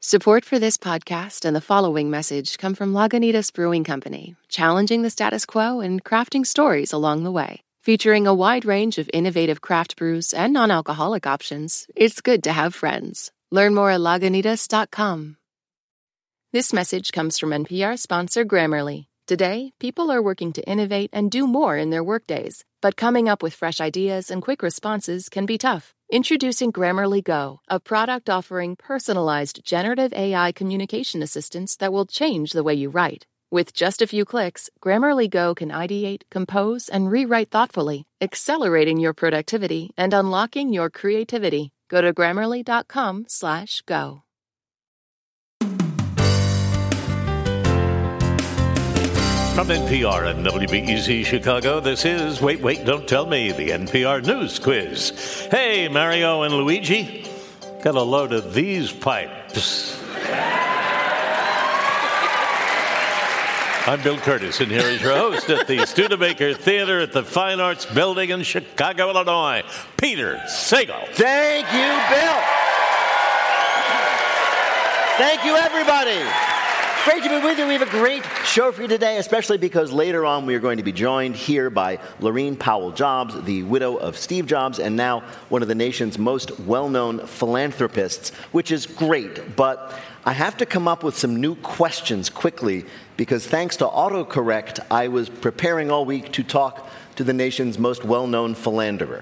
Support for this podcast and the following message come from Lagunitas Brewing Company, challenging the status quo and crafting stories along the way. Featuring a wide range of innovative craft brews and non-alcoholic options, it's good to have friends. Learn more at Lagunitas.com. This message comes from NPR sponsor Grammarly. Today, people are working to innovate and do more in their workdays, but coming up with fresh ideas and quick responses can be tough. Introducing Grammarly Go, a product offering personalized generative AI communication assistants that will change the way you write. With just a few clicks, Grammarly Go can ideate, compose, and rewrite thoughtfully, accelerating your productivity and unlocking your creativity. Go to Grammarly.com/go. From NPR and WBEZ Chicago, this is Wait, Don't Tell Me, the NPR News Quiz. Hey, Mario and Luigi, got a load of these pipes. I'm Bill Curtis, and here is your host at the Studebaker Theater at the Fine Arts Building in Chicago, Illinois, Peter Sagal. Thank you, Bill. Thank you, everybody. Great to be with you. We have a great show for you today, especially because later on we are going to be joined here by Laurene Powell Jobs, the widow of Steve Jobs, and now one of the nation's most well-known philanthropists, which is great. But I have to come up with some new questions quickly because thanks to autocorrect, I was preparing all week to talk to the nation's most well-known philanderer.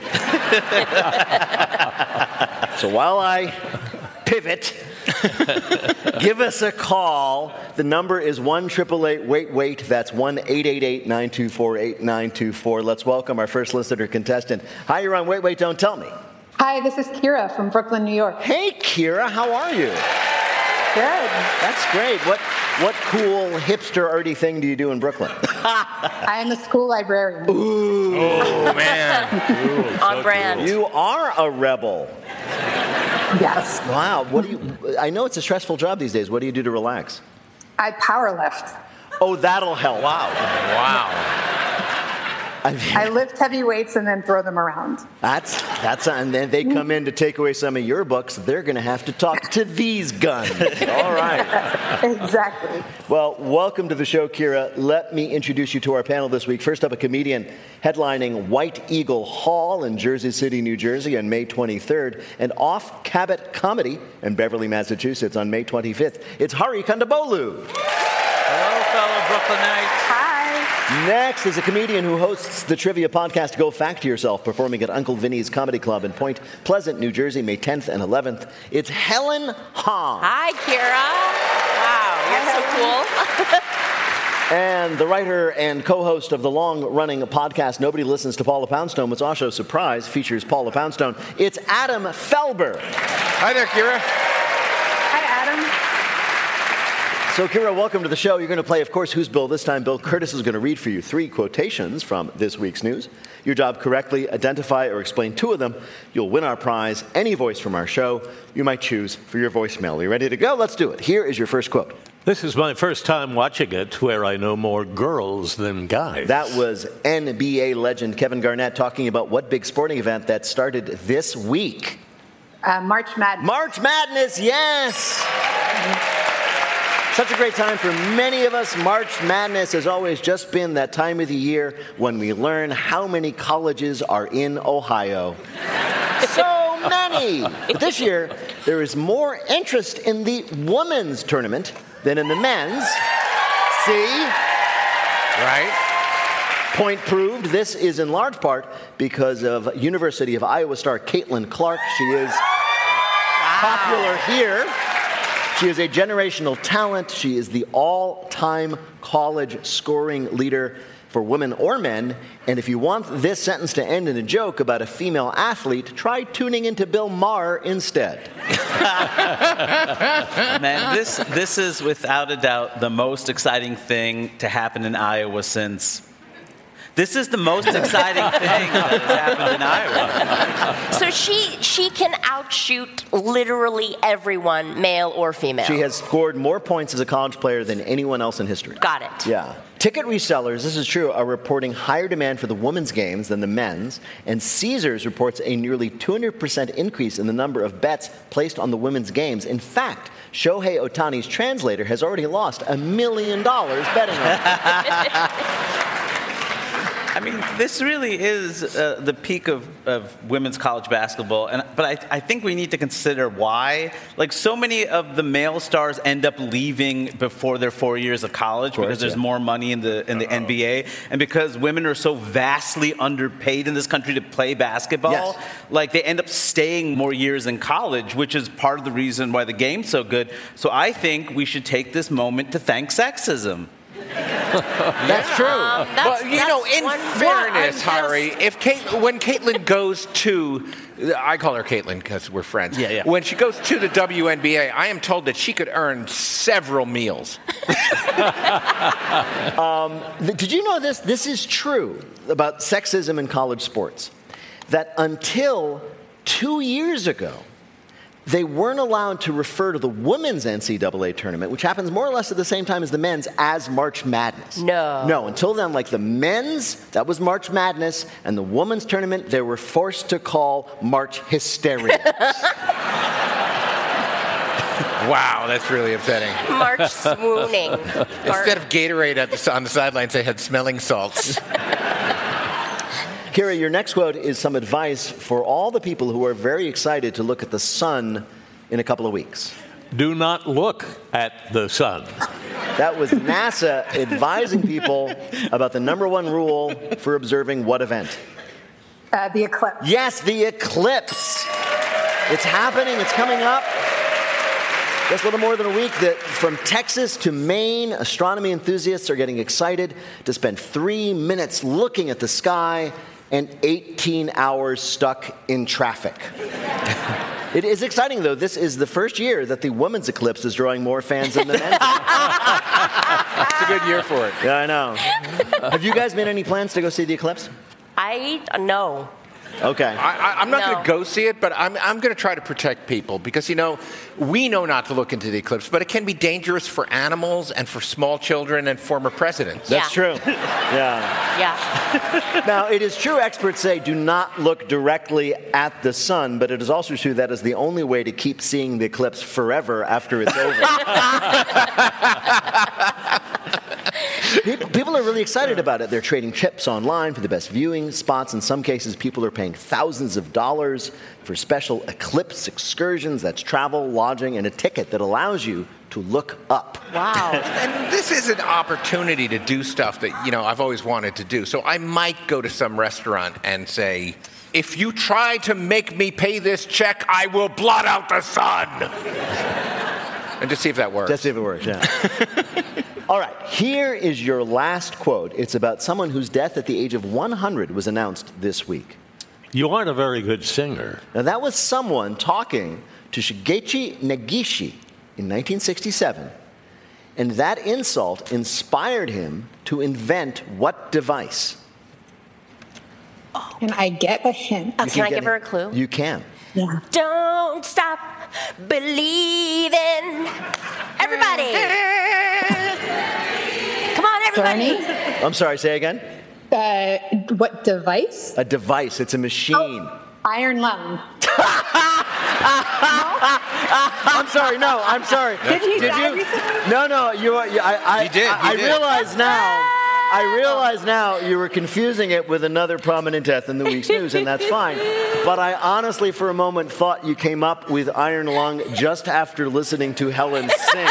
So while I pivot, give us a call. The number is 1-888-WAIT-WAIT. That's 1-888-924-8924. Let's welcome our first listener contestant. Hi, you're on Wait, Don't Tell Me. Hi, this is Kira from Brooklyn, New York. Hey, Kira, how are you? Good. That's great. What cool hipster-arty thing do you do in Brooklyn? I am a school librarian. Ooh. Oh, man. Ooh, on brand. You are a rebel. Yes. Wow. I know it's a stressful job these days. What do you do to relax? I power lift. Oh, that'll help. Wow. I lift heavy weights and then throw them around. That's and then they come in to take away some of your books. They're going to have to talk to these guns. All right. Exactly. Well, welcome to the show, Kira. Let me introduce you to our panel this week. First up, a comedian headlining White Eagle Hall in Jersey City, New Jersey on May 23rd, and Off Cabot Comedy in Beverly, Massachusetts on May 25th. It's Hari Kondabolu. Hello, fellow Brooklynites. Hi. Next is a comedian who hosts the trivia podcast Go Fact to Yourself, performing at Uncle Vinny's Comedy Club in Point Pleasant, New Jersey, May 10th and 11th. It's Helen Hong. Hi, Kira. Wow, you're so cool. And the writer and co-host of the long-running podcast Nobody Listens to Paula Poundstone, which also, surprise, features Paula Poundstone. It's Adam Felber. Hi there, Kira. Hi, Adam. So, Kira, welcome to the show. You're going to play, of course, Who's Bill? This time, Bill Curtis is going to read for you 3 quotations from this week's news. Your job, correctly identify or explain 2 of them. You'll win our prize, any voice from our show you might choose for your voicemail. Are you ready to go? Let's do it. Here is your first quote. This is my first time watching it where I know more girls than guys. That was NBA legend Kevin Garnett talking about what big sporting event that started this week. March Madness. March Madness, yes! Such a great time for many of us. March Madness has always just been that time of the year when we learn how many colleges are in Ohio. So many! But this year, there is more interest in the women's tournament than in the men's. See? Right. Point proved. This is in large part because of University of Iowa star Caitlin Clark. She is popular here. She is a generational talent. She is the all-time college scoring leader for women or men. And if you want this sentence to end in a joke about a female athlete, try tuning into Bill Maher instead. Man, this is without a doubt the most exciting thing to happen in Iowa since This is the most exciting thing that has happened in Iowa. So she can outshoot literally everyone, male or female. She has scored more points as a college player than anyone else in history. Got it. Yeah. Ticket resellers, this is true, are reporting higher demand for the women's games than the men's, and Caesars reports a nearly 200% increase in the number of bets placed on the women's games. In fact, Shohei Ohtani's translator has already lost $1 million betting on it. I mean, this really is the peak of women's college basketball, but I think we need to consider why. Like, so many of the male stars end up leaving before their 4 years of college because there's more money in the NBA, and because women are so vastly underpaid in this country to play basketball, like they end up staying more years in college, which is part of the reason why the game's so good. So I think we should take this moment to thank sexism. That's true. Well, you know, in fairness, Hari, when Caitlin goes to, I call her Caitlin because we're friends. Yeah. When she goes to the WNBA, I am told that she could earn several meals. Did you know this? This is true about sexism in college sports. That until 2 years ago, they weren't allowed to refer to the women's NCAA tournament, which happens more or less at the same time as the men's, as March Madness. No, until then, like the men's, that was March Madness, and the women's tournament, they were forced to call March Hysteria. Wow, that's really upsetting. March swooning. Instead of Gatorade on the sidelines, they had smelling salts. Kira, your next quote is some advice for all the people who are very excited to look at the sun in a couple of weeks. Do not look at the sun. That was NASA advising people about the number one rule for observing what event? The eclipse. Yes, the eclipse. It's happening. It's coming up. Just a little more than a week that from Texas to Maine, astronomy enthusiasts are getting excited to spend 3 minutes looking at the sky and 18 hours stuck in traffic. It is exciting, though. This is the first year that the women's eclipse is drawing more fans than the men's. It's a good year for it. Yeah, I know. Have you guys made any plans to go see the eclipse? No. Okay. I'm not going to go see it, but I'm going to try to protect people because, you know, we know not to look into the eclipse, but it can be dangerous for animals and for small children and former presidents. That's true. Yeah. Now, it is true, experts say, do not look directly at the sun, but it is also true that is the only way to keep seeing the eclipse forever after it's over. People are really excited about it. They're trading chips online for the best viewing spots. In some cases, people are paying thousands of dollars for special eclipse excursions. That's travel, lodging, and a ticket that allows you to look up. Wow. And this is an opportunity to do stuff that, you know, I've always wanted to do. So I might go to some restaurant and say, if you try to make me pay this check, I will blot out the sun. And just see if that works. Just see if it works, yeah. All right, here is your last quote. It's about someone whose death at the age of 100 was announced this week. You aren't a very good singer. Now, that was someone talking to Shigechi Negishi in 1967, and that insult inspired him to invent what device? Can I get a hint? Can I give her a clue? You can. Yeah. Don't stop believing. Everybody. Come on, everybody. Bernie? I'm sorry, say again? What device? A device. It's a machine. Oh, Iron Lung. I'm sorry. No, I'm sorry. Did he Did die you? recently? No. I You did. I realize now. I realize now you were confusing it with another prominent death in the week's news, and that's fine. But I honestly, for a moment, thought you came up with Iron Lung just after listening to Helen sing.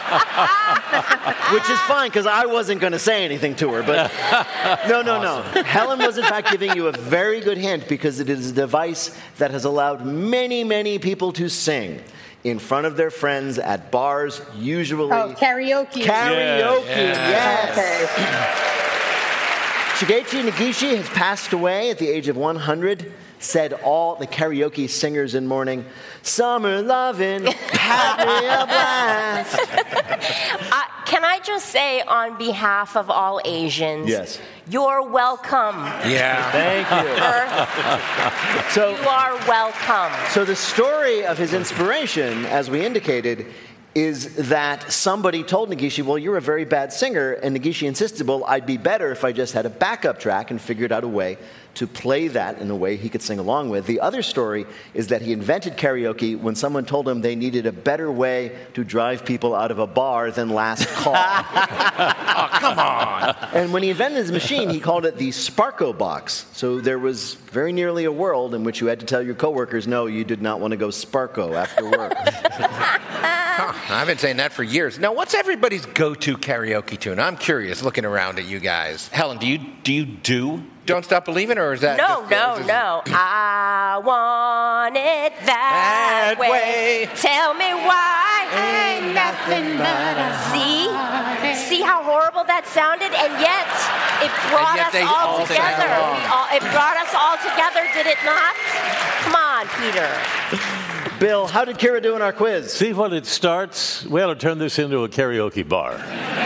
Which is fine, because I wasn't going to say anything to her. But no. Helen was, in fact, giving you a very good hint, because it is a device that has allowed many, many people to sing in front of their friends at bars, usually. Oh, karaoke. Karaoke, yes. Okay. Shigechi Negishi has passed away at the age of 100. said all the karaoke singers in mourning, "Summer lovin', had me a blast." Can I just say, on behalf of all Asians, Yes. You're welcome. Yeah. Thank you. Earth, So, you are welcome. so the story of his inspiration, as we indicated, is that somebody told Negishi, well, you're a very bad singer, and Negishi insisted, well, I'd be better if I just had a backup track, and figured out a way to play that in a way he could sing along with. The other story is that he invented karaoke when someone told him they needed a better way to drive people out of a bar than last call. Oh, come on. And when he invented his machine, he called it the Sparko box. So there was very nearly a world in which you had to tell your coworkers, no, you did not want to go Sparko after work. I've been saying that for years. Now, what's everybody's go-to karaoke tune? I'm curious, looking around at you guys. Helen, do you do? Don't Stop Believing, or is that... No. I want it that way. Tell me why. Ain't nothing but a See how horrible that sounded? And yet, it brought us all together. It brought us all together, did it not? Come on, Peter. Bill, how did Kira do in our quiz? See what it starts? We ought to turn this into a karaoke bar.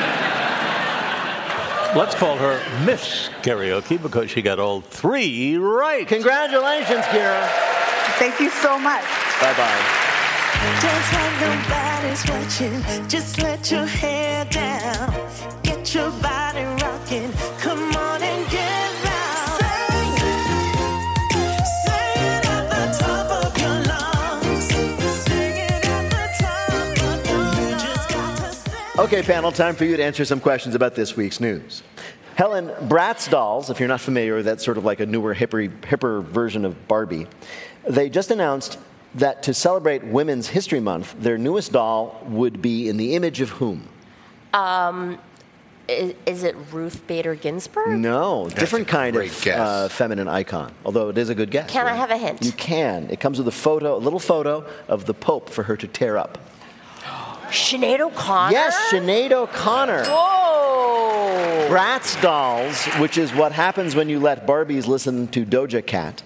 Let's call her Miss Karaoke because she got all 3 right. Congratulations, Kira. Thank you so much. Bye-bye. Dance like nobody's watching. Just let your hair down. Get your body rocking. Come on and get loud. Sing it at the top of your lungs. Sing it at the top of your lungs. You just got to sing. Okay, panel, time for you to answer some questions about this week's news. Helen, Bratz dolls, if you're not familiar, that's sort of like a newer, hipper version of Barbie. They just announced that to celebrate Women's History Month, their newest doll would be in the image of whom? Is it Ruth Bader Ginsburg? No, different kind great of guess. feminine icon, although it is a good guess. Can I right? have a hint? You can. It comes with a little photo of the Pope for her to tear up. Sinead O'Connor? Yes, Sinead O'Connor. Whoa! Bratz dolls, which is what happens when you let Barbies listen to Doja Cat.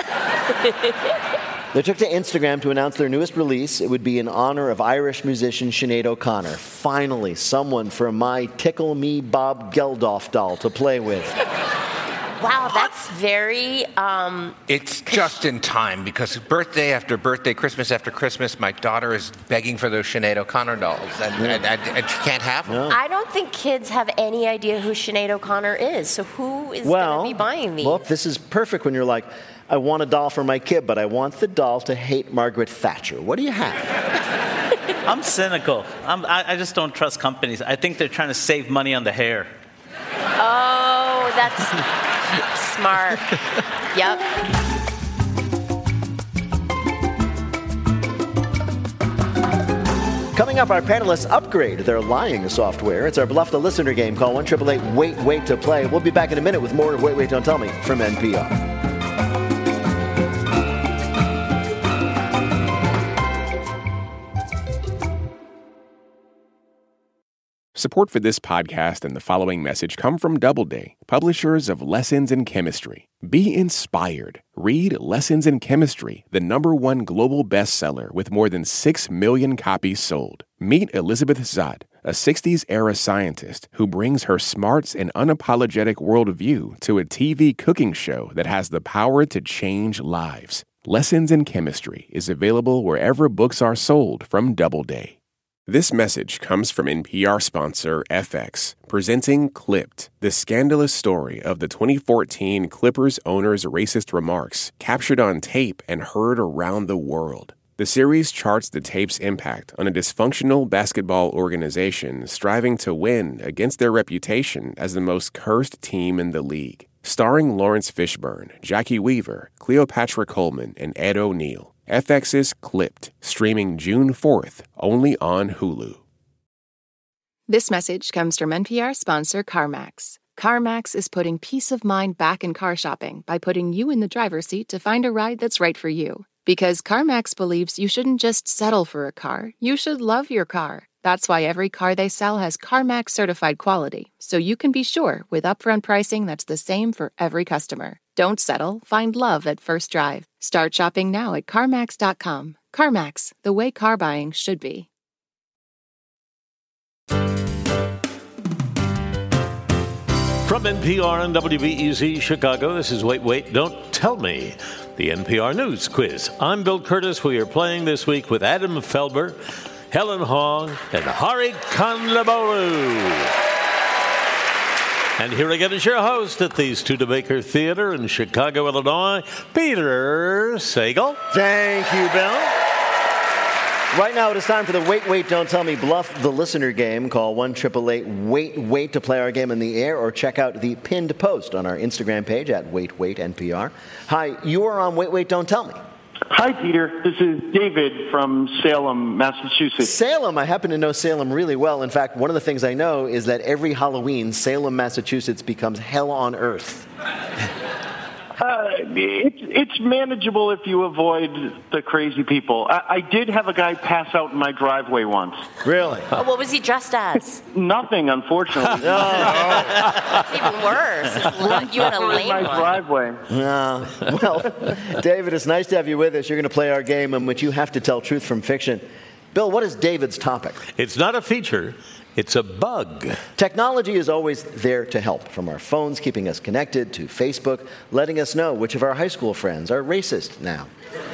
They took to Instagram to announce their newest release. It would be in honor of Irish musician Sinead O'Connor. Finally, someone for my Tickle Me Bob Geldof doll to play with. Wow, that's very... It's just in time, because birthday after birthday, Christmas after Christmas, my daughter is begging for those Sinead O'Connor dolls, and she can't have them. I don't think kids have any idea who Sinead O'Connor is, so who is going to be buying these? Look, this is perfect when you're like, I want a doll for my kid, but I want the doll to hate Margaret Thatcher. What do you have? I'm cynical. I just don't trust companies. I think they're trying to save money on the hair. Oh, that's smart. Yep. Coming up, our panelists upgrade their lying software. It's our Bluff the Listener game. Call 1-888-WAIT-WAIT to play. We'll be back in a minute with more of Wait, Wait, Don't Tell Me from NPR. Support for this podcast and the following message come from Doubleday, publishers of Lessons in Chemistry. Be inspired. Read Lessons in Chemistry, the #1 global bestseller with more than 6 million copies sold. Meet Elizabeth Zott, a 60s-era scientist who brings her smarts and unapologetic worldview to a TV cooking show that has the power to change lives. Lessons in Chemistry is available wherever books are sold from Doubleday. This message comes from NPR sponsor FX, presenting Clipped, the scandalous story of the 2014 Clippers owner's racist remarks captured on tape and heard around the world. The series charts the tape's impact on a dysfunctional basketball organization striving to win against their reputation as the most cursed team in the league. Starring Lawrence Fishburne, Jackie Weaver, Cleopatra Coleman, and Ed O'Neill. FX's Clipped, streaming June 4th, only on Hulu. This message comes from NPR sponsor CarMax. CarMax is putting peace of mind back in car shopping by putting you in the driver's seat to find a ride that's right for you. Because CarMax believes you shouldn't just settle for a car, you should love your car. That's why every car they sell has CarMax certified quality, so you can be sure with upfront pricing that's the same for every customer. Don't settle. Find love at first drive. Start shopping now at CarMax.com. CarMax, the way car buying should be. From NPR and WBEZ Chicago, this is Wait, Don't Tell Me, the NPR News Quiz. I'm Bill Curtis. We are playing this week with Adam Felber, Helen Hong, and Hari Kondabolu. And here again is your host at the Studebaker Theater in Chicago, Illinois, Peter Sagal. Thank you, Bill. Right now, it is time for the Wait, Don't Tell Me Bluff the Listener game. Call 1-888-WAIT to play our game in the air, or check out the pinned post on our Instagram page at WaitNPR. Hi, you are on Wait, Don't Tell Me. Hi, Peter. This is David from Salem, Massachusetts. Salem, I happen to know Salem really well. In fact, one of the things I know is that every Halloween, Salem, Massachusetts becomes hell on earth. It's manageable if you avoid the crazy people. I did have a guy pass out in my driveway once. Really? Oh, what was he dressed as? Nothing, unfortunately. That's even worse. You had a lame my one. driveway. Well, David, it's nice to have you with us. You're going to play our game in which you have to tell truth from fiction. Bill, what is David's topic? It's not a feature. It's a bug. Technology is always there to help, from our phones keeping us connected to Facebook letting us know which of our high school friends are racist now.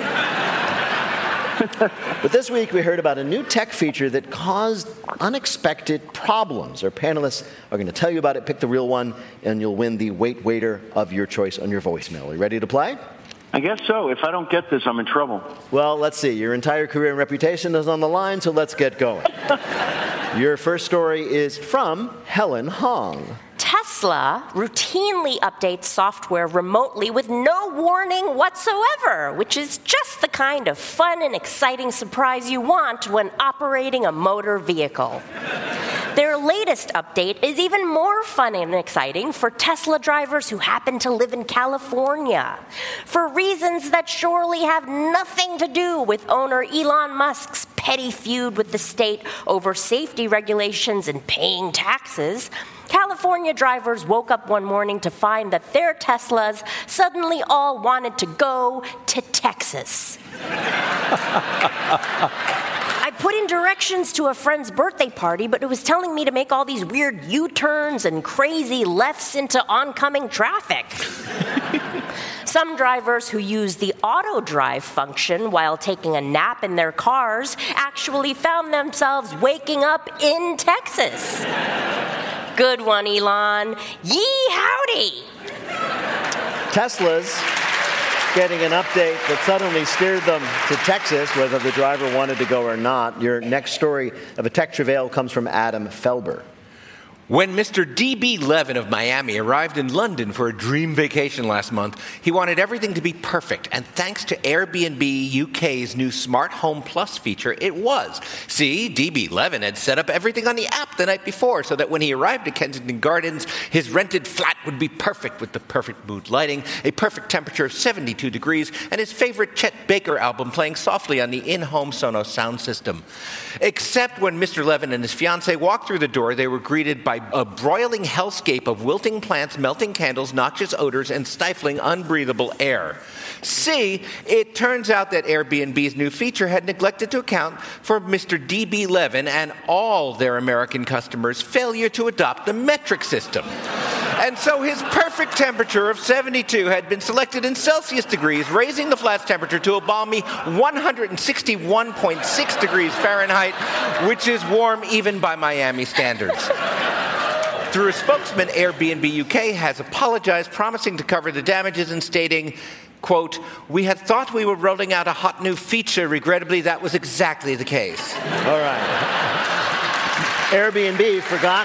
But this week we heard about a new tech feature that caused unexpected problems. Our panelists are going to tell you about it, pick the real one, and you'll win the Wait Waiter of your choice on your voicemail. Are you ready to play? I guess so. If I don't get this, I'm in trouble. Well, let's see. Your entire career and reputation is on the line, so let's get going. Your first story is from Helen Hong. Tesla routinely updates software remotely with no warning whatsoever, which is just the kind of fun and exciting surprise you want when operating a motor vehicle. Their latest update is even more fun and exciting for Tesla drivers who happen to live in California, for reasons that surely have nothing to do with owner Elon Musk's petty feud with the state over safety regulations and paying taxes. California drivers woke up one morning to find that their Teslas suddenly all wanted to go to Texas. I put in directions to a friend's birthday party, but it was telling me to make all these weird U-turns and crazy lefts into oncoming traffic. Some drivers who use the auto drive function while taking a nap in their cars actually found themselves waking up in Texas. Good one, Elon. Yee howdy! Tesla's getting an update that suddenly steered them to Texas, whether the driver wanted to go or not. Your next story of a tech travail comes from Adam Felber. When Mr. D.B. Levin of Miami arrived in London for a dream vacation last month, he wanted everything to be perfect. And thanks to Airbnb UK's new Smart Home Plus feature, it was. See, D.B. Levin had set up everything on the app the night before so that when he arrived at Kensington Gardens, his rented flat would be perfect with the perfect mood lighting, a perfect temperature of 72 degrees, and his favorite Chet Baker album playing softly on the in-home Sonos sound system. Except when Mr. Levin and his fiancée walked through the door, they were greeted by a broiling hellscape of wilting plants, melting candles, noxious odors, and stifling, unbreathable air. See, it turns out that Airbnb's new feature had neglected to account for Mr. D.B. Levin and all their American customers' failure to adopt the metric system. And so his perfect temperature of 72 had been selected in Celsius degrees, raising the flat's temperature to a balmy 161.6 degrees Fahrenheit, which is warm even by Miami standards. Through a spokesman, Airbnb UK has apologized, promising to cover the damages and stating, quote, "We had thought we were rolling out a hot new feature. Regrettably, that was exactly the case." All right. Airbnb forgot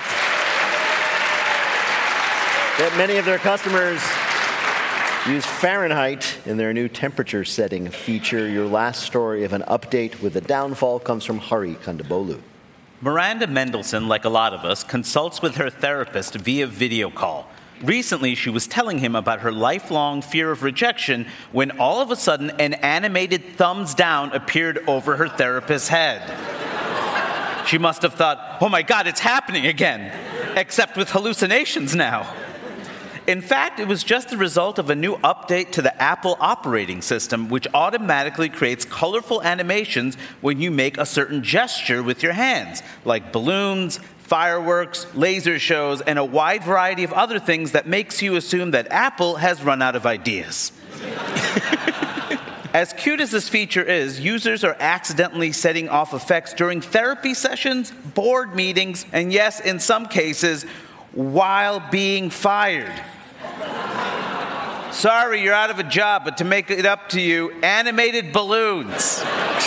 that many of their customers use Fahrenheit in their new temperature setting feature. Your last story of an update with a downfall comes from Hari Kondabolu. Miranda Mendelson, like a lot of us, consults with her therapist via video call. Recently, she was telling him about her lifelong fear of rejection when all of a sudden an animated thumbs down appeared over her therapist's head. She must have thought, oh my God, it's happening again, except with hallucinations now. In fact, it was just the result of a new update to the Apple operating system, which automatically creates colorful animations when you make a certain gesture with your hands, like balloons, fireworks, laser shows, and a wide variety of other things that makes you assume that Apple has run out of ideas. As cute as this feature is, users are accidentally setting off effects during therapy sessions, board meetings, and yes, in some cases, while being fired. Sorry, you're out of a job, but to make it up to you, animated balloons.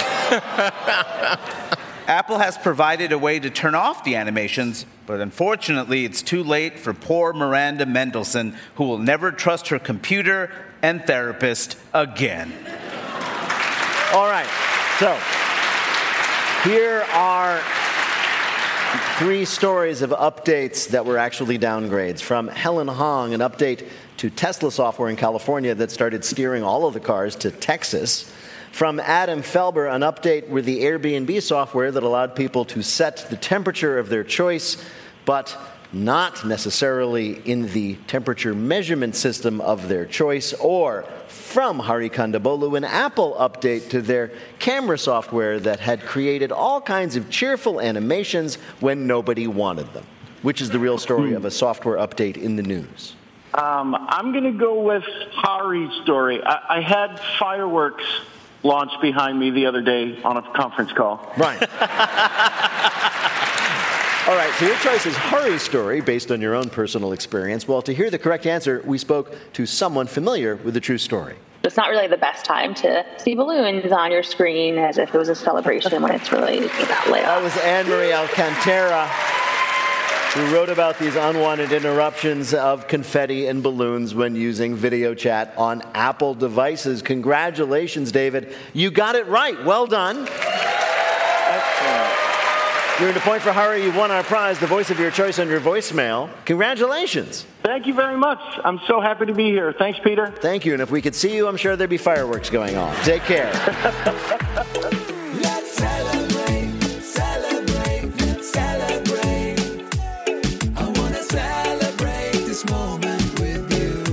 Apple has provided a way to turn off the animations, but unfortunately, it's too late for poor Miranda Mendelsohn, who will never trust her computer and therapist again. All right, so here are 3 stories of updates that were actually downgrades. From Helen Hong, an update to Tesla software in California that started steering all of the cars to Texas. From Adam Felber, an update with the Airbnb software that allowed people to set the temperature of their choice, but not necessarily in the temperature measurement system of their choice. Or from Hari Kondabolu, an Apple update to their camera software that had created all kinds of cheerful animations when nobody wanted them, which is the real story of a software update in the news. I'm going to go with Hari's story. I had fireworks launched behind me the other day on a conference call. Right. All right, so your choice is Hari's story based on your own personal experience. Well, to hear the correct answer, we spoke to someone familiar with the true story. It's not really the best time to see balloons on your screen as if it was a celebration when it's really about layoff. That was Anne-Marie Alcantara, who wrote about these unwanted interruptions of confetti and balloons when using video chat on Apple devices. Congratulations, David. You got it right. Well done. Excellent. You earned a point for Hari. You won our prize, the voice of your choice on your voicemail. Congratulations. Thank you very much. I'm so happy to be here. Thanks, Peter. Thank you. And if we could see you, I'm sure there'd be fireworks going on. Take care. Let's celebrate, celebrate, let's celebrate. I want to celebrate this moment with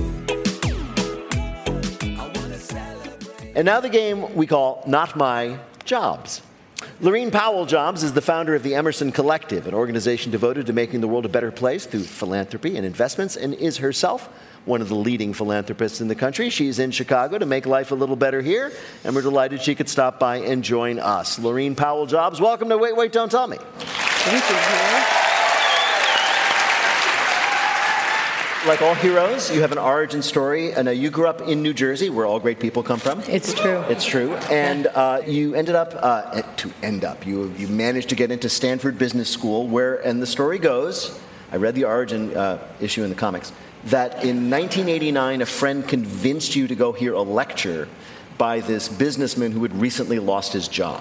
you. I want to celebrate. And now the game we call Not My Jobs. Laureen Powell Jobs is the founder of the Emerson Collective, an organization devoted to making the world a better place through philanthropy and investments, and is herself one of the leading philanthropists in the country. She's in Chicago to make life a little better here, and we're delighted she could stop by and join us. Laureen Powell Jobs, welcome to Wait, Wait, Don't Tell Me. Thank you. Like all heroes, you have an origin story. And you grew up in New Jersey, where all great people come from. It's true. It's true. And you ended up, you managed to get into Stanford Business School, where, and the story goes, I read the origin issue in the comics, that in 1989, a friend convinced you to go hear a lecture by this businessman who had recently lost his job.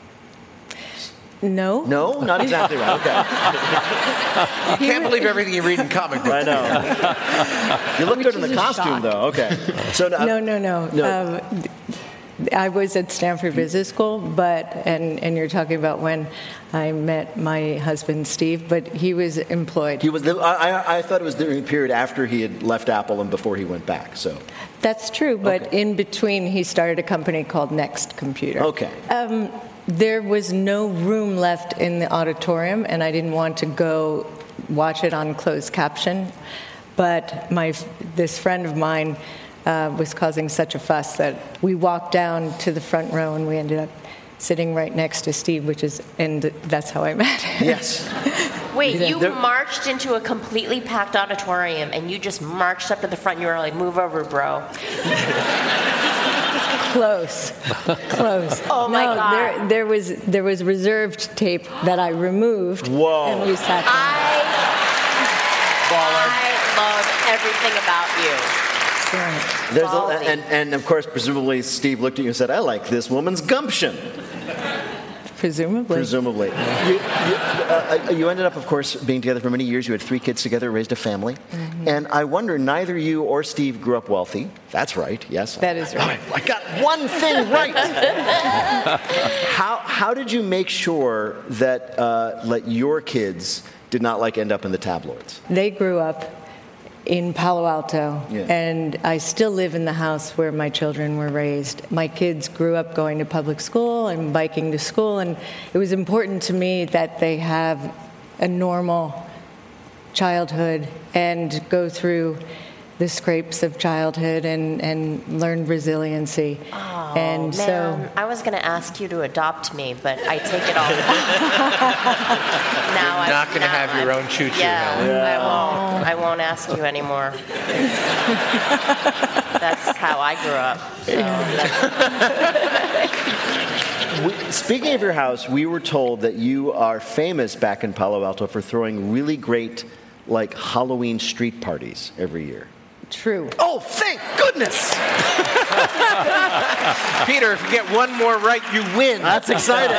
No. No? Not exactly right. Okay. You can't believe everything you read in comic books. I know. You look good in the costume, though. Okay. So No. I was at Stanford Business School, and you're talking about when I met my husband, Steve, but he was employed. He was. I thought it was during the period after he had left Apple and before he went back. So. That's true, but in between, he started a company called Next Computer. Okay. There was no room left in the auditorium, and I didn't want to go watch it on closed caption. But this friend of mine was causing such a fuss that we walked down to the front row, and we ended up sitting right next to Steve, and that's how I met him. Yes. Wait, you marched into a completely packed auditorium, and you just marched up to the front, and you were like, move over, bro. Close. Oh my God. There was reserved tape that I removed. Whoa. And we sat down. I love everything about you. And of course, presumably, Steve looked at you and said, "I like this woman's gumption." Presumably. You ended up, of course, being together for many years. You had 3 kids together, raised a family. Mm-hmm. And I wonder, neither you or Steve grew up wealthy. That's right, yes. That is right. I got one thing right. How did you make sure that your kids did not end up in the tabloids? They grew up in Palo Alto, Yeah. and I still live in the house where my children were raised. My kids grew up going to public school and biking to school, and it was important to me that they have a normal childhood and go through the scrapes of childhood and learn resiliency. Oh, and man, I was going to ask you to adopt me, but I take it all back. You're not going to have your own choo-choo. Yeah, I won't ask you anymore. That's how I grew up. So Speaking of your house, we were told that you are famous back in Palo Alto for throwing really great, like, Halloween street parties every year. True. Oh, thank goodness! Peter, if you get one more right, you win. That's exciting.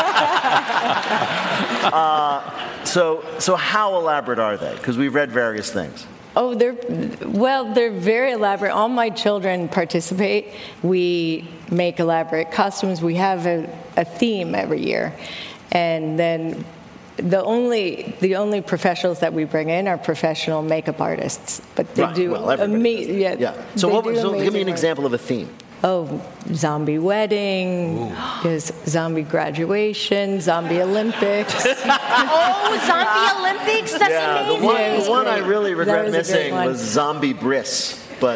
So how elaborate are they? Because we've read various things. Oh, they're very elaborate. All my children participate. We make elaborate costumes. We have a theme every year, and then the only professionals that we bring in are professional makeup artists. But they do amazing. Yeah. So give me an example of a theme. Oh, zombie wedding, there's zombie graduation, zombie Olympics. Oh, zombie Olympics? That's amazing. The one I really regret missing was zombie bris, but.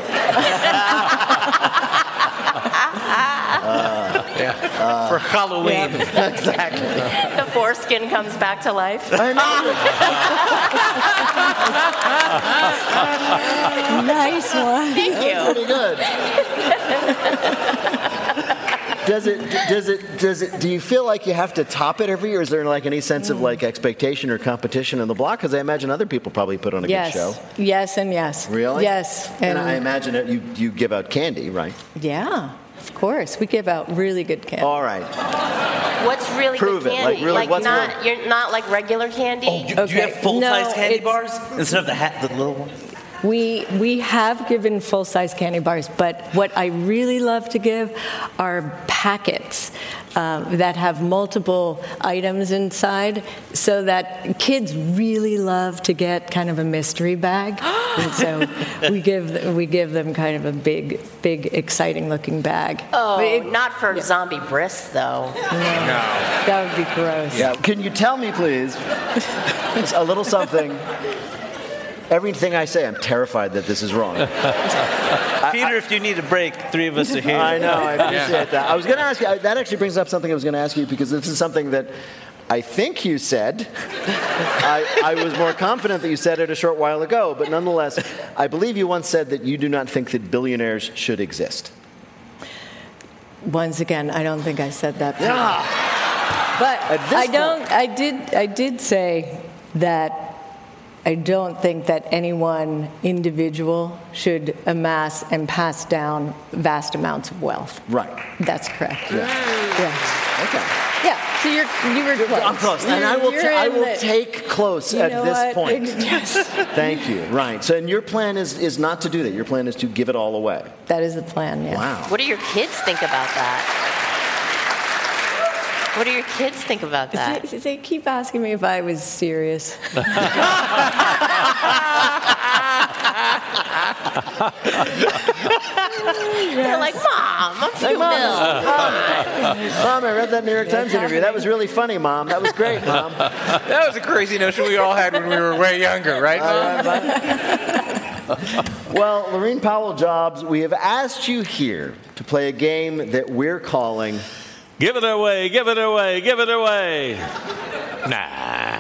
For Halloween. Yeah, exactly. The foreskin comes back to life. I know. Nice one. Thank you. Pretty good. Do you feel like you have to top it every year? Is there like any sense of like expectation or competition in the block? Because I imagine other people probably put on a good show. Yes, and yes. Really? Yes. And I imagine you give out candy, right? Yeah, of course. We give out really good candy. All right. What's really Prove good it. candy? Like, really, you're not like regular candy? Oh, do you have full-size candy bars instead of the little one? We have given full-size candy bars, but what I really love to give are packets that have multiple items inside, so that kids really love to get kind of a mystery bag. And so we give them kind of a big, exciting-looking bag. Oh, not for zombie bris, though. No. That would be gross. Yeah. Can you tell me, please, a little something? Everything I say, I'm terrified that this is wrong. Peter, if you need a break, three of us are here. I know, I appreciate that. I was going to ask you, that actually brings up something I was going to ask you, because this is something that I think you said. I was more confident that you said it a short while ago, but nonetheless, I believe you once said that you do not think that billionaires should exist. Once again, I don't think I said that. Yeah. But I did say that I don't think that any one individual should amass and pass down vast amounts of wealth. Right. That's correct. Yeah. Okay. Yeah. So you were close. I'm close, and I will take close at this point. Yes. Thank you. Right. So, and your plan is not to do that. Your plan is to give it all away. That is the plan. Yeah. Wow. What do your kids think about that? What do your kids think about that? They keep asking me if I was serious. They're like, Mom, a few mil. Mom, I read that New York Times interview. That was really funny, Mom. That was great, Mom. That was a crazy notion we all had when we were way younger, right, Mom? Well, Laureen Powell Jobs, we have asked you here to play a game that we're calling Give It Away, Give It Away, Give It Away. Nah.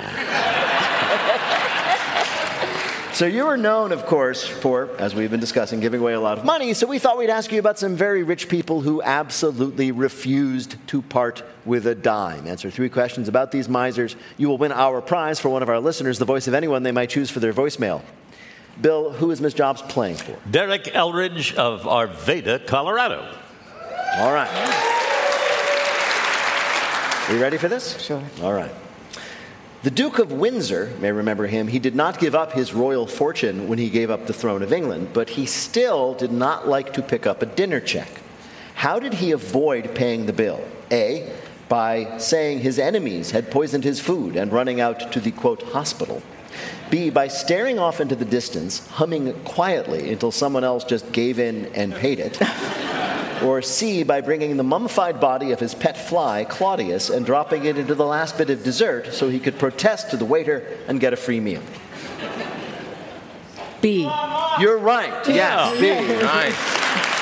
So you are known, of course, for, as we've been discussing, giving away a lot of money. So we thought we'd ask you about some very rich people who absolutely refused to part with a dime. Answer 3 questions about these misers. You will win our prize for one of our listeners, the voice of anyone they might choose for their voicemail. Bill, who is Ms. Jobs playing for? Derek Eldridge of Arvada, Colorado. All right. Are you ready for this? Sure. All right. The Duke of Windsor, may remember him, he did not give up his royal fortune when he gave up the throne of England, but he still did not like to pick up a dinner check. How did he avoid paying the bill? A, by saying his enemies had poisoned his food and running out to the, quote, hospital. B, by staring off into the distance, humming quietly until someone else just gave in and paid it. Or C, by bringing the mummified body of his pet fly, Claudius, and dropping it into the last bit of dessert so he could protest to the waiter and get a free meal. B. You're right. Yes, B. Nice.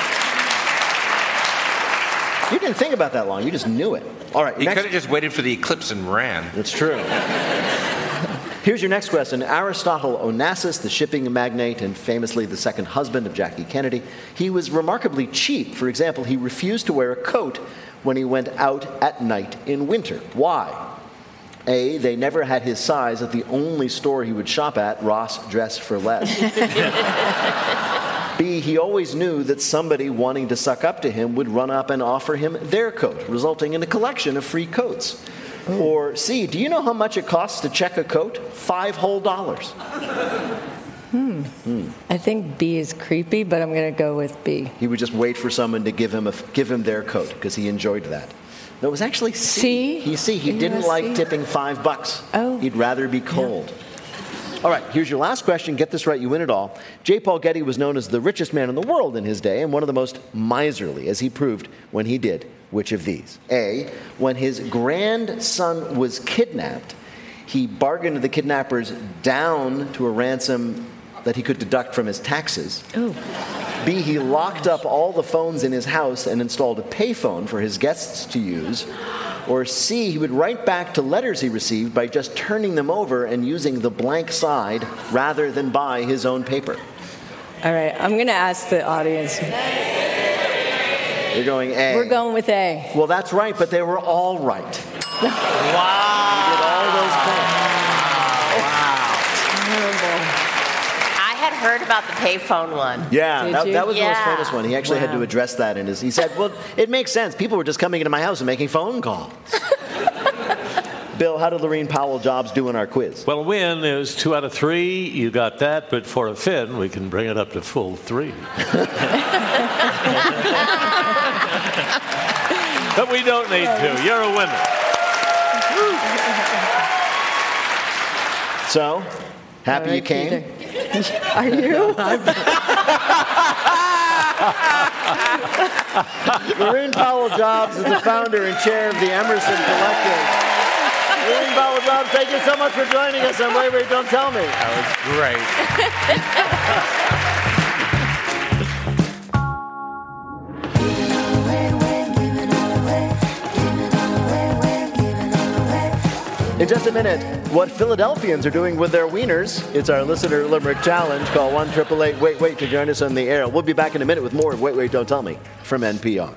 You didn't think about that long. You just knew it. All right. He could have just waited for the eclipse and ran. That's true. Here's your next question. Aristotle Onassis, the shipping magnate and famously the second husband of Jackie Kennedy, he was remarkably cheap. For example, he refused to wear a coat when he went out at night in winter. Why? A, they never had his size at the only store he would shop at, Ross Dress for Less. B, he always knew that somebody wanting to suck up to him would run up and offer him their coat, resulting in a collection of free coats. Or C, do you know how much it costs to check a coat? $5 whole. I think B is creepy, but I'm going to go with B. He would just wait for someone to give him their coat because he enjoyed that. No, it was actually C. He didn't like tipping $5. Oh. He'd rather be cold. All right, here's your last question. Get this right, you win it all. J. Paul Getty was known as the richest man in the world in his day and one of the most miserly, as he proved when he did which of these? A, when his grandson was kidnapped, he bargained the kidnappers down to a ransom that he could deduct from his taxes. Ooh. B, he locked up all the phones in his house and installed a payphone for his guests to use. Or C, he would write back to letters he received by just turning them over and using the blank side rather than buy his own paper. All right, I'm going to ask the audience. You're going A. We're going with A. Well, that's right, but they were all right. Wow. You did all those things. Terrible. I had heard about the payphone one. Yeah, Did you? that was the most Yeah. famous one. He actually had to Wow. address that in his... He said, well, it makes sense. People were just coming into my house and making phone calls. Bill, how did Lorene Powell Jobs do in our quiz? Well, win is 2 out of 3. You got that, but for a Finn, we can bring it up to full 3. But we don't need to. You're a winner. So, happy you came? Are you? Lorene Powell Jobs is the founder and chair of the Emerson Collective. Lorene Powell Jobs, thank you so much for joining us on Wait, Wait, Don't Tell Me. That was great. In just a minute, what Philadelphians are doing with their wieners. It's our listener limerick challenge. Call 1-888-WAIT-WAIT to join us on the air. We'll be back in a minute with more of Wait, Wait, Don't Tell Me from NPR.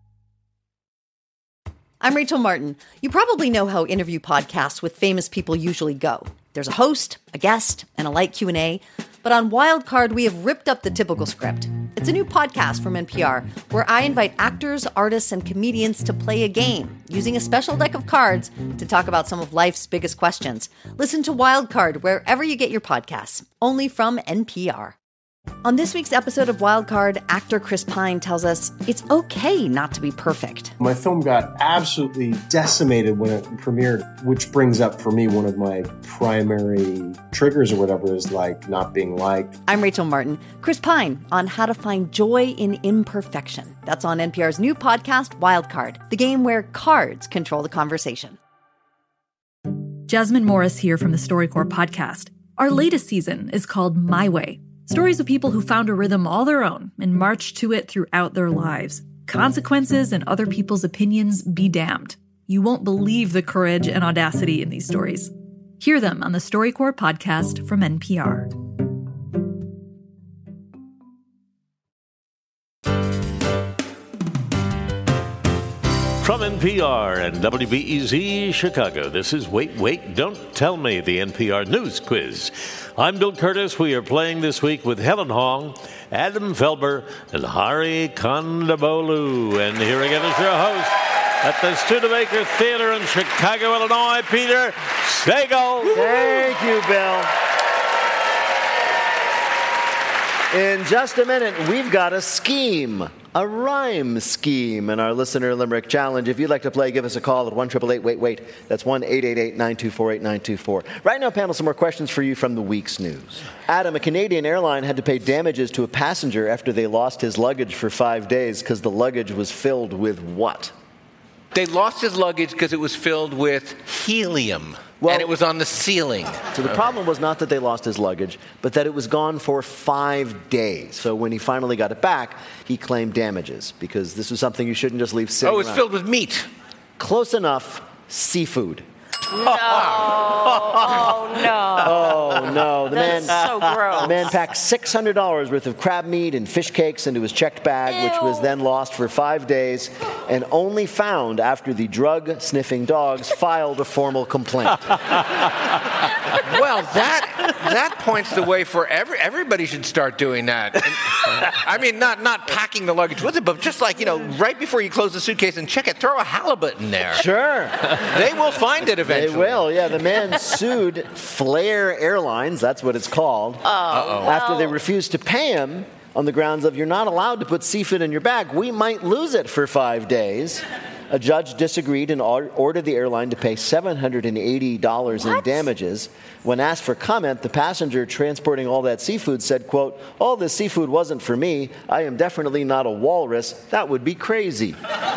I'm Rachel Martin. You probably know how interview podcasts with famous people usually go. There's a host, a guest, and a light Q&A. But on Wildcard, we have ripped up the typical script. It's a new podcast from NPR where I invite actors, artists, and comedians to play a game using a special deck of cards to talk about some of life's biggest questions. Listen to Wildcard wherever you get your podcasts, only from NPR. On this week's episode of Wildcard, actor Chris Pine tells us it's okay not to be perfect. My film got absolutely decimated when it premiered, which brings up for me one of my primary triggers or whatever is like not being liked. I'm Rachel Martin. Chris Pine on how to find joy in imperfection. That's on NPR's new podcast, Wildcard, the game where cards control the conversation. Jasmine Morris here from the StoryCorps podcast. Our latest season is called My Way. Stories of people who found a rhythm all their own and marched to it throughout their lives. Consequences and other people's opinions be damned. You won't believe the courage and audacity in these stories. Hear them on the StoryCorps podcast from NPR. From NPR and WBEZ Chicago, this is Wait, Wait, Don't Tell Me, the NPR News Quiz. I'm Bill Curtis. We are playing this week with Helen Hong, Adam Felber, and Hari Kondabolu. And here again is your host at the Studebaker Theater in Chicago, Illinois, Peter Sagal. Thank you, Bill. In just a minute, we've got a scheme, a rhyme scheme in our Listener Limerick Challenge. If you'd like to play, give us a call at 1-888-WAIT-WAIT. That's 1-888-924-8924. Right now, panel, some more questions for you from the week's news. Adam, a Canadian airline had to pay damages to a passenger after they lost his luggage for 5 days because the luggage was filled with what? They lost his luggage because it was filled with helium, and it was on the ceiling. So the problem was not that they lost his luggage, but that it was gone for 5 days. So when he finally got it back, he claimed damages because this was something you shouldn't just leave sitting Oh, it's around. filled with meat. Close enough. Seafood. No. Oh, no. Oh, no. That's so gross. The man packed $600 worth of crab meat and fish cakes into his checked bag, which was then lost for 5 days and only found after the drug-sniffing dogs filed a formal complaint. Well, that points the way for everybody should start doing that. And, I mean, not packing the luggage with it, but just like, right before you close the suitcase and check it, throw a halibut in there. Sure. They will find it eventually. They will, yeah. The man sued Flair Airlines, that's what it's called, after they refused to pay him on the grounds of you're not allowed to put seafood in your bag. We might lose it for 5 days. A judge disagreed and ordered the airline to pay $780 in damages. When asked for comment, the passenger transporting all that seafood said, quote, "All this seafood wasn't for me. I am definitely not a walrus. That would be crazy."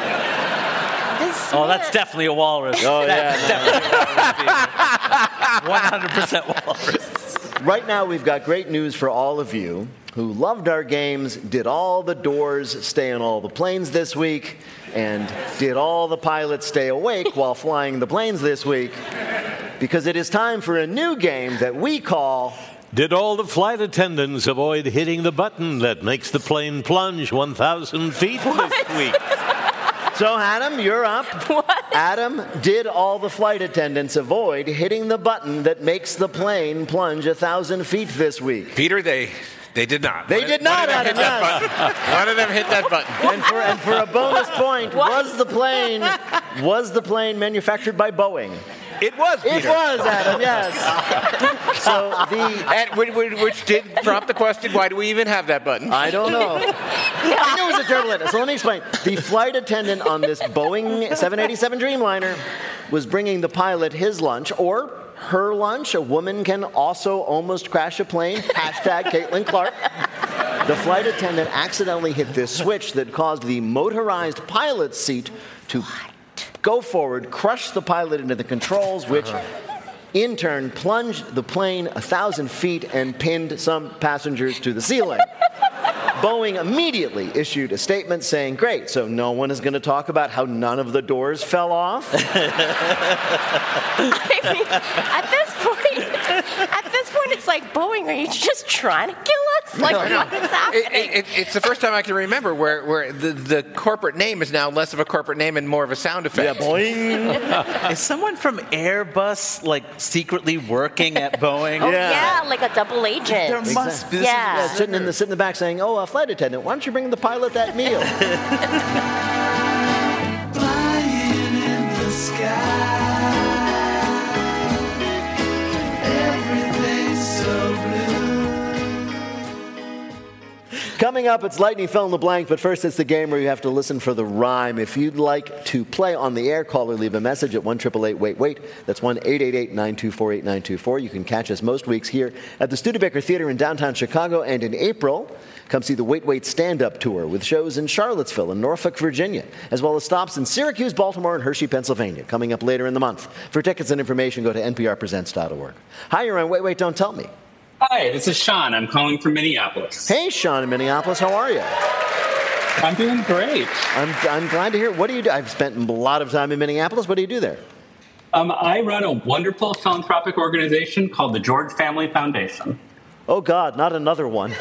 Oh, that's definitely a walrus. Oh, that's yeah. definitely 100% walrus. Right now, we've got great news for all of you who loved our games, did all the doors stay on all the planes this week, and did all the pilots stay awake while flying the planes this week, because it is time for a new game that we call... Did all the flight attendants avoid hitting the button that makes the plane plunge 1,000 feet this week? So, Adam, you're up. What? Adam, did all the flight attendants avoid hitting the button that makes the plane plunge 1,000 feet this week? Peter, they did not. They did not, Adam, yes. One of them hit that button. And for a bonus point, was the plane manufactured by Boeing? It was, Peter. It was, Adam, yes. So which did prompt the question, why do we even have that button? I don't know. I knew it was a terrible idea. So let me explain. The flight attendant on this Boeing 787 Dreamliner was bringing the pilot his lunch, or her lunch. A woman can also almost crash a plane. Hashtag Caitlin Clark. The flight attendant accidentally hit this switch that caused the motorized pilot's seat to go forward, crush the pilot into the controls, which in turn plunged the plane 1,000 feet and pinned some passengers to the ceiling. Boeing immediately issued a statement saying, great, so no one is going to talk about how none of the doors fell off? I mean, at this point, it's like, Boeing, are you just trying to kill us? Like, what is happening? It's the first time I can remember where the corporate name is now less of a corporate name and more of a sound effect. Yeah, boing. Is someone from Airbus, secretly working at Boeing? Oh, yeah, like a double agent. There must be. Yeah. Sitting in the back saying, oh, flight attendant, why don't you bring the pilot that meal? Flying in the sky, everything's so blue. Coming up, it's Lightning Fill in the Blank, but first it's the game where you have to listen for the rhyme. If you'd like to play on the air, call or leave a message at 1-888-WAIT-WAIT. That's 1-888-924-8924. You can catch us most weeks here at the Studebaker Theater in downtown Chicago, and in April, come see the Wait Wait stand-up tour with shows in Charlottesville and Norfolk, Virginia, as well as stops in Syracuse, Baltimore, and Hershey, Pennsylvania, coming up later in the month. For tickets and information, go to nprpresents.org. Hi, you're on Wait Wait, Don't Tell Me. Hi, this is Sean. I'm calling from Minneapolis. Hey, Sean in Minneapolis. How are you? I'm doing great. I'm glad to hear. What do you do? I've spent a lot of time in Minneapolis. What do you do there? I run a wonderful philanthropic organization called the George Family Foundation. Oh, God, not another one.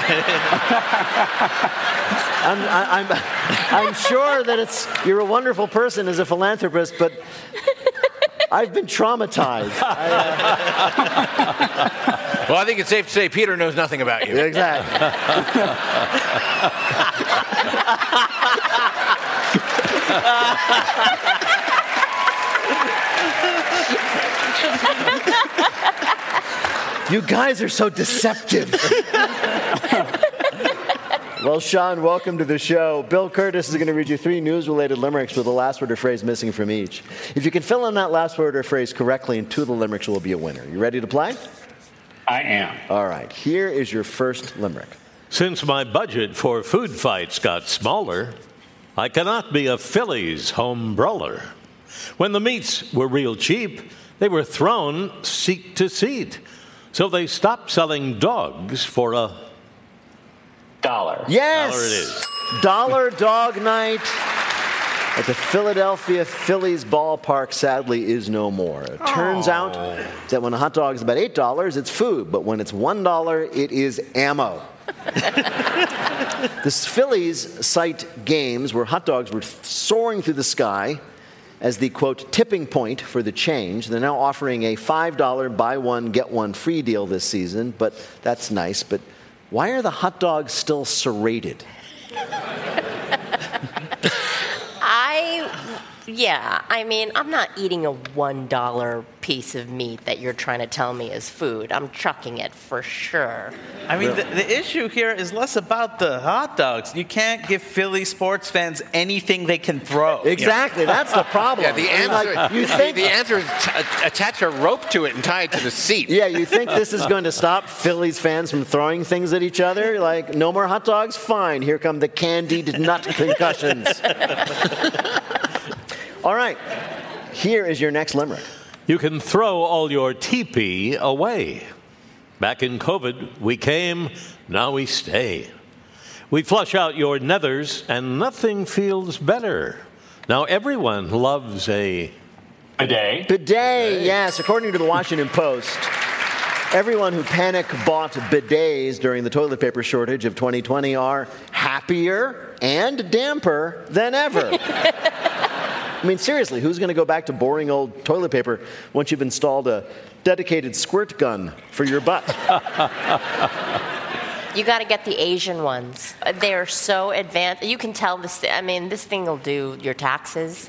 I'm sure that you're a wonderful person as a philanthropist, but I've been traumatized. Well, I think it's safe to say Peter knows nothing about you. Exactly. You guys are so deceptive. Well, Sean, welcome to the show. Bill Curtis is going to read you 3 news-related limericks with a last word or phrase missing from each. If you can fill in that last word or phrase correctly, and 2 of the limericks will be a winner. You ready to play? I am. All right. Here is your first limerick. Since my budget for food fights got smaller, I cannot be a Phillies home brawler. When the meats were real cheap, they were thrown seat to seat. So they stopped selling dogs for $1. Yes! $1 it is. Dollar Dog Night at the Philadelphia Phillies ballpark sadly is no more. It turns out that when a hot dog is about $8, it's food, but when it's $1, it is ammo. The Phillies cite games where hot dogs were soaring through the sky as the, quote, tipping point for the change. They're now offering a $5 buy one, get one free deal this season, but that's nice. But why are the hot dogs still serrated? I mean, I'm not eating a $1 piece of meat that you're trying to tell me is food. I'm chucking it for sure. I mean, the issue here is less about the hot dogs. You can't give Philly sports fans anything they can throw. Exactly, that's the problem. Yeah, the answer is attach a rope to it and tie it to the seat. Yeah, you think this is going to stop Phillies fans from throwing things at each other? Like, no more hot dogs? Fine, here come the candied nut concussions. All right, here is your next limerick. You can throw all your teepee away. Back in COVID, we came, now we stay. We flush out your nethers, and nothing feels better. Now everyone loves a bidet. Bidet, yes. According to the Washington Post, everyone who panic bought bidets during the toilet paper shortage of 2020 are happier and damper than ever. I mean, seriously, who's going to go back to boring old toilet paper once you've installed a dedicated squirt gun for your butt? You got to get the Asian ones. They're so advanced. You can tell this. I mean, this thing will do your taxes.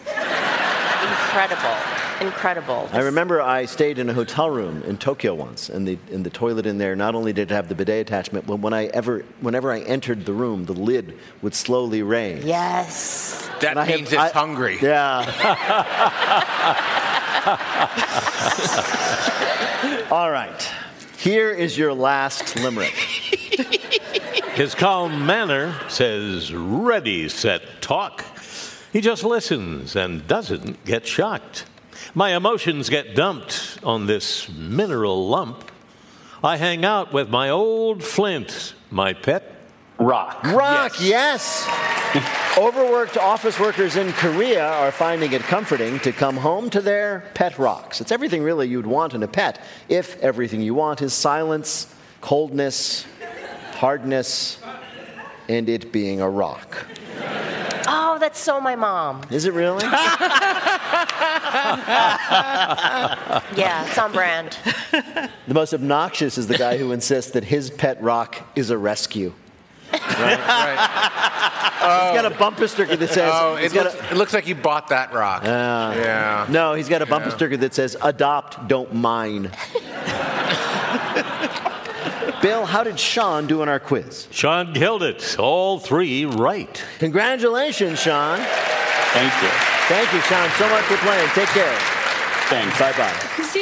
Incredible. I remember I stayed in a hotel room in Tokyo once, and the toilet in there not only did it have the bidet attachment, but whenever I entered the room, the lid would slowly raise. Yes. That means it's hungry. Yeah. All right. Here is your last limerick. His calm manner says, ready, set, talk. He just listens and doesn't get shocked. My emotions get dumped on this mineral lump. I hang out with my old Flint, my pet rock. Rock, yes. Overworked office workers in Korea are finding it comforting to come home to their pet rocks. It's everything really you'd want in a pet, if everything you want is silence, coldness, hardness, and it being a rock. Oh, that's so my mom. Is it really? Yeah, it's on brand. The most obnoxious is the guy who insists that his pet rock is a rescue. Right. He's got a bumper sticker that says... it looks like you bought that rock. Yeah. No, he's got a bumper sticker that says, adopt, don't mine. Bill, how did Sean do in our quiz? Sean killed it. All 3 right. Congratulations, Sean. Thank you. Thank you, Sean, so much for playing. Take care. Thanks. Bye-bye.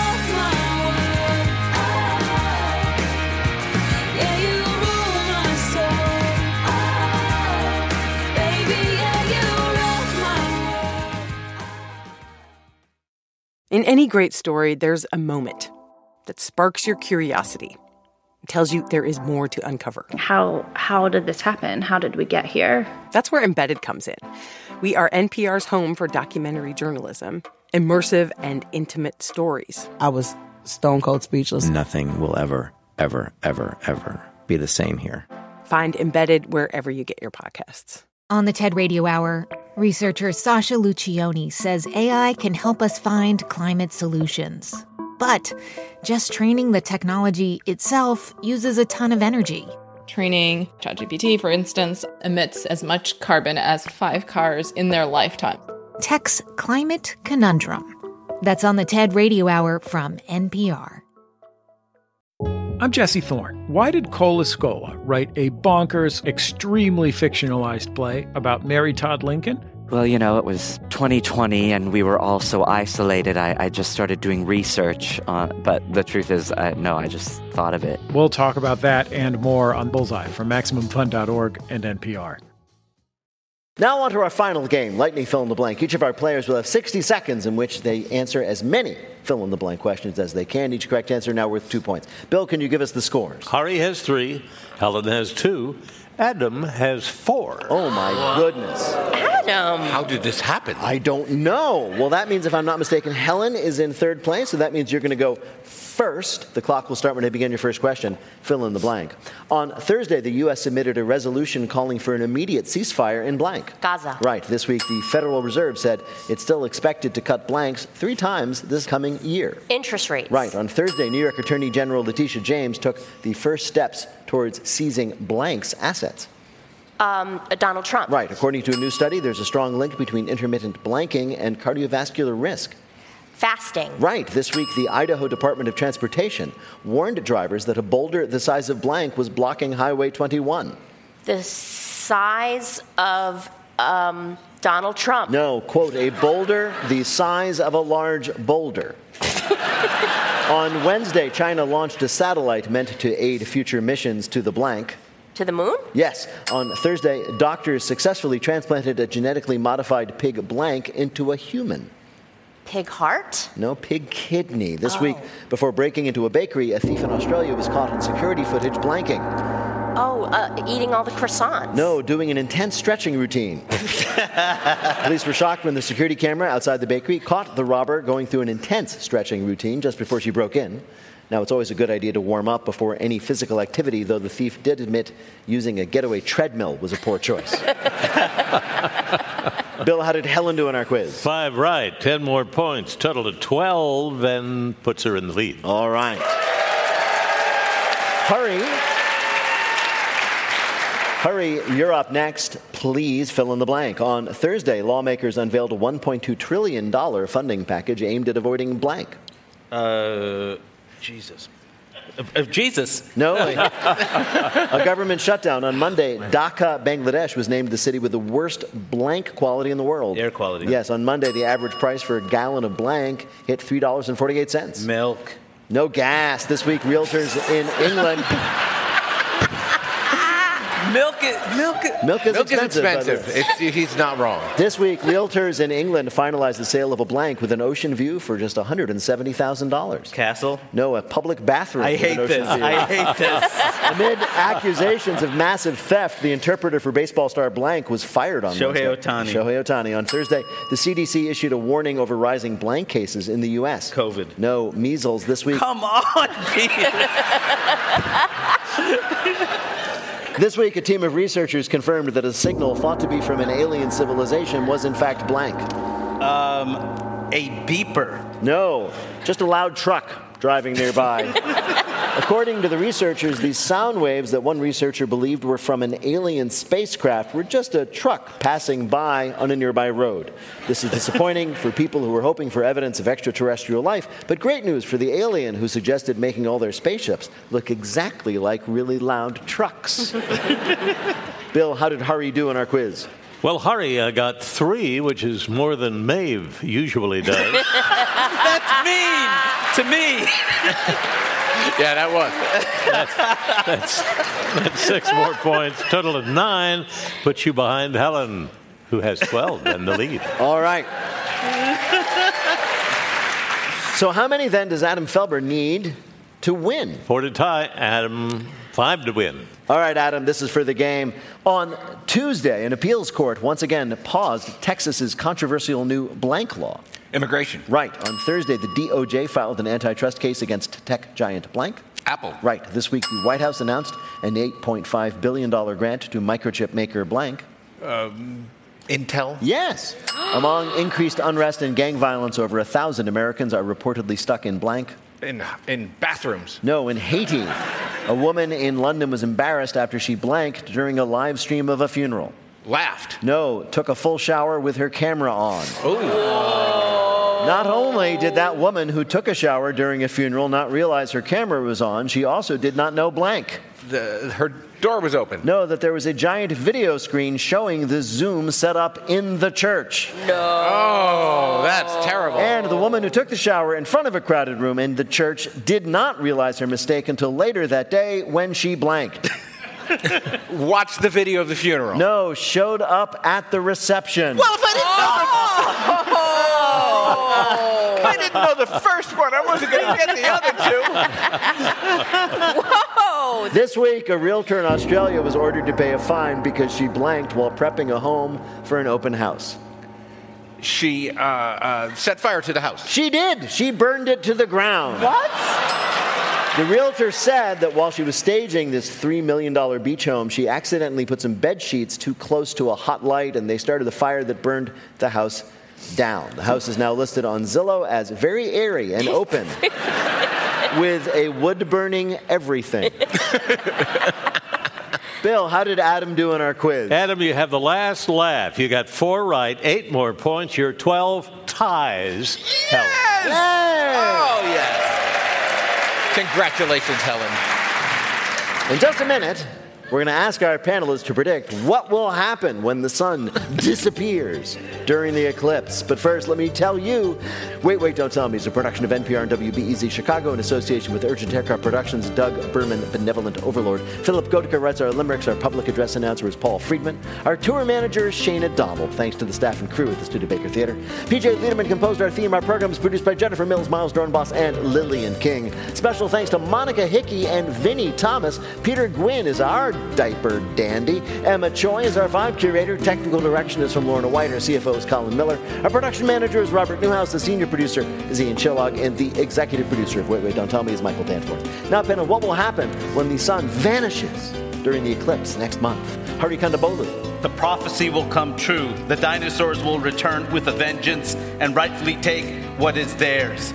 In any great story, there's a moment that sparks your curiosity. It tells you there is more to uncover. How did this happen? How did we get here? That's where Embedded comes in. We are NPR's home for documentary journalism, immersive and intimate stories. I was stone cold speechless. Nothing will ever be the same here. Find Embedded wherever you get your podcasts. On the TED Radio Hour, researcher Sasha Lucioni says AI can help us find climate solutions. But just training the technology itself uses a ton of energy. Training ChatGPT, for instance, emits as much carbon as 5 cars in their lifetime. Tech's Climate Conundrum. That's on the TED Radio Hour from NPR. I'm Jesse Thorne. Why did Cola Scola write a bonkers, extremely fictionalized play about Mary Todd Lincoln? Well, it was 2020 and we were all so isolated. I just started doing research, but the truth is, no, I just thought of it. We'll talk about that and more on Bullseye from MaximumFun.org and NPR. Now on to our final game, Lightning Fill in the Blank. Each of our players will have 60 seconds in which they answer as many fill-in-the-blank questions as they can. Each correct answer now worth 2 points. Bill, can you give us the scores? Hari has 3, Helen has 2, Adam has 4. Oh, my goodness. Adam! How did this happen? I don't know. Well, that means, if I'm not mistaken, Helen is in third place, so that means you're going to go first. The clock will start when I begin your first question. Fill in the blank. On Thursday, the U.S. submitted a resolution calling for an immediate ceasefire in blank. Gaza. Right. This week, the Federal Reserve said it's still expected to cut blanks 3 times this coming year. Interest rates. Right. On Thursday, New York Attorney General Letitia James took the first steps towards seizing blanks' assets. Donald Trump. Right. According to a new study, there's a strong link between intermittent blanking and cardiovascular risk. Fasting. Right. This week, the Idaho Department of Transportation warned drivers that a boulder the size of blank was blocking Highway 21. The size of Donald Trump. No, quote, a boulder the size of a large boulder. On Wednesday, China launched a satellite meant to aid future missions to the blank. To the moon? Yes. On Thursday, doctors successfully transplanted a genetically modified pig blank into a human. Pig heart? No, pig kidney. This week, before breaking into a bakery, a thief in Australia was caught on security footage blanking. Eating all the croissants. No, doing an intense stretching routine. Police were shocked when the security camera outside the bakery caught the robber going through an intense stretching routine just before she broke in. Now, it's always a good idea to warm up before any physical activity, though the thief did admit using a getaway treadmill was a poor choice. Bill, how did Helen do in our quiz? 5 right, 10 more points, total of 12, and puts her in the lead. All right. Hurry, you're up next. Please fill in the blank. On Thursday, lawmakers unveiled a $1.2 trillion funding package aimed at avoiding blank. Jesus. Of Jesus. No. A government shutdown. On Monday, Dhaka, Bangladesh was named the city with the worst blank quality in the world. Air quality. Yes, on Monday, the average price for a gallon of blank hit $3.48. Milk. No gas. This week, realtors in England... Milk is expensive. He's not wrong. This week, realtors in England finalized the sale of a blank with an ocean view for just $170,000. Castle? No, a public bathroom. I hate this. Amid accusations of massive theft, the interpreter for baseball star blank was fired on Shohei Ohtani. On Thursday, the CDC issued a warning over rising blank cases in the U.S. COVID. No, measles this week. Come on, Pete. This week, a team of researchers confirmed that a signal thought to be from an alien civilization was in fact blank. A beeper. No, just a loud truck driving nearby. According to the researchers, these sound waves that one researcher believed were from an alien spacecraft were just a truck passing by on a nearby road. This is disappointing for people who were hoping for evidence of extraterrestrial life, but great news for the alien who suggested making all their spaceships look exactly like really loud trucks. Bill, how did Hari do in our quiz? Well, Hari got 3, which is more than Maeve usually does. That's mean to me. Yeah, that was. That's 6 more points. Total of 9 puts you behind Helen, who has 12 and the lead. All right. So how many then does Adam Felber need to win? 4 to tie. Adam, 5 to win. All right, Adam, this is for the game. On Tuesday, an appeals court once again paused Texas's controversial new blank law. Immigration. Right. On Thursday, the DOJ filed an antitrust case against tech giant blank. Apple. Right. This week, the White House announced an $8.5 billion grant to microchip maker blank. Intel? Yes. Among increased unrest and gang violence, over 1,000 Americans are reportedly stuck in blank. In bathrooms. No, in Haiti. A woman in London was embarrassed after she blanked during a live stream of a funeral. Laughed. No, took a full shower with her camera on. Oh. Not only did that woman who took a shower during a funeral not realize her camera was on, she also did not know blank. Her door was open. No, that there was a giant video screen showing the Zoom set up in the church. No. Oh, that's terrible. And the woman who took the shower in front of a crowded room in the church did not realize her mistake until later that day when she blanked. Watched the video of the funeral. No, showed up at the reception. Well, if I didn't know the first one, I wasn't going to get the other two. Whoa! This week, a realtor in Australia was ordered to pay a fine because she blanked while prepping a home for an open house. She set fire to the house. She did. She burned it to the ground. What? The realtor said that while she was staging this $3 million beach home, she accidentally put some bed sheets too close to a hot light, and they started a fire that burned the house down. The house is now listed on Zillow as very airy and open, with a wood-burning everything. Bill, how did Adam do in our quiz? Adam, you have the last laugh. You got 4 right, 8 more points. Your 12 ties. Yes! Oh, yes. Congratulations, Helen. In just a minute, we're going to ask our panelists to predict what will happen when the sun disappears during the eclipse. But first, let me tell you, Wait, Don't Tell Me is a production of NPR and WBEZ Chicago in association with Urgent Aircraft Productions. Doug Berman, Benevolent Overlord. Philip Goedeke writes our limericks. Our public address announcer is Paul Friedman. Our tour manager is Shana Donald. Thanks to the staff and crew at the Studebaker Theater. PJ Liederman composed our theme. Our program is produced by Jennifer Mills, Miles Dornbos, and Lillian King. Special thanks to Monica Hickey and Vinnie Thomas. Peter Gwynn is our diaper dandy. Emma Choi is our vibe curator. Technical direction is from Lorna White. Our CFO is Colin Miller. Our production manager is Robert Newhouse. The senior producer is Ian Chillog. And the executive producer of Wait, Don't Tell Me is Michael Danforth. Now, Penna, what will happen when the sun vanishes during the eclipse next month? Hari Kondabolu. The prophecy will come true. The dinosaurs will return with a vengeance and rightfully take what is theirs.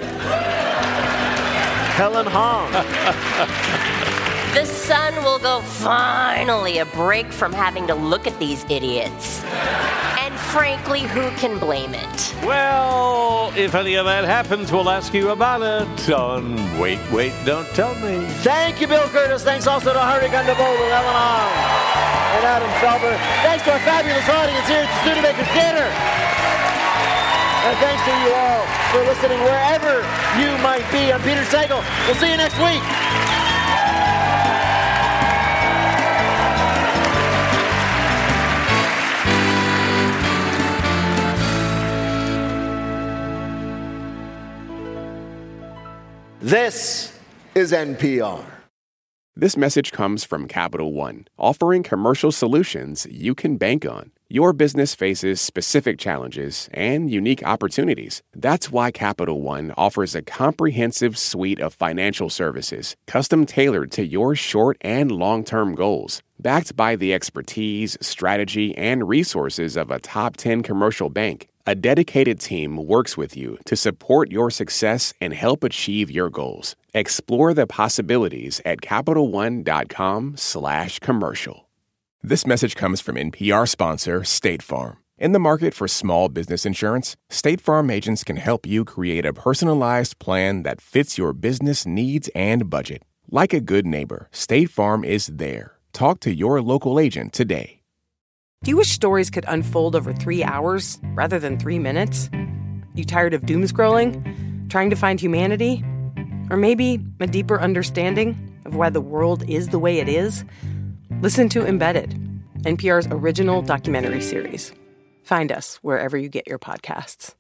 Helen Hong. The sun will go finally a break from having to look at these idiots. And frankly, who can blame it? Well, if any of that happens, we'll ask you about it on Wait, Don't Tell Me. Thank you, Bill Curtis. Thanks also to Hari Kondabolu, Helen Hong, and Adam Felber. Thanks to our fabulous audience here at the Studebaker Theater. And thanks to you all for listening wherever you might be. I'm Peter Sagal. We'll see you next week. This is NPR. This message comes from Capital One, offering commercial solutions you can bank on. Your business faces specific challenges and unique opportunities. That's why Capital One offers a comprehensive suite of financial services, custom-tailored to your short and long-term goals. Backed by the expertise, strategy, and resources of a top 10 commercial bank, a dedicated team works with you to support your success and help achieve your goals. Explore the possibilities at CapitalOne.com/commercial. This message comes from NPR sponsor State Farm. In the market for small business insurance, State Farm agents can help you create a personalized plan that fits your business needs and budget. Like a good neighbor, State Farm is there. Talk to your local agent today. Do you wish stories could unfold over 3 hours rather than 3 minutes? You tired of doom scrolling? Trying to find humanity? Or maybe a deeper understanding of why the world is the way it is? Listen to Embedded, NPR's original documentary series. Find us wherever you get your podcasts.